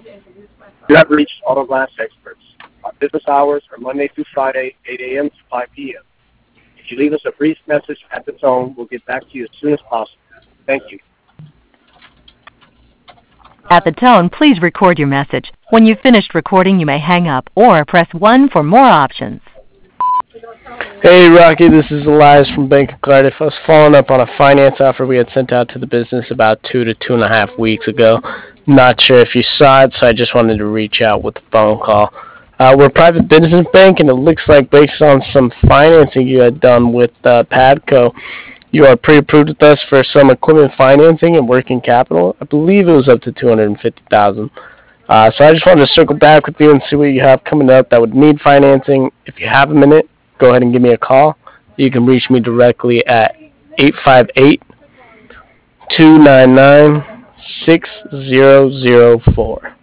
You have reached Auto Glass Experts. Our business hours are Monday through Friday, 8 a.m. to 5 p.m. If you leave us a brief message at the tone, we'll get back to you as soon as possible. Thank you. At the tone, please record your message. When you've finished recording, you may hang up or press 1 for more options. Hey Rocky, this is Elias from Bank of Cardiff. I was following up on a finance offer we had sent out to the business about 2 to 2.5 weeks ago. Not sure if you saw it, so I just wanted to reach out with a phone call. We're a private business bank, and it looks like based on some financing you had done with Padco, you are pre-approved with us for some equipment financing and working capital. I believe it was up to $250,000. So I just wanted to circle back with you and see what you have coming up that would need financing. If you have a minute, go ahead and give me a call. You can reach me directly at 858-299-6004.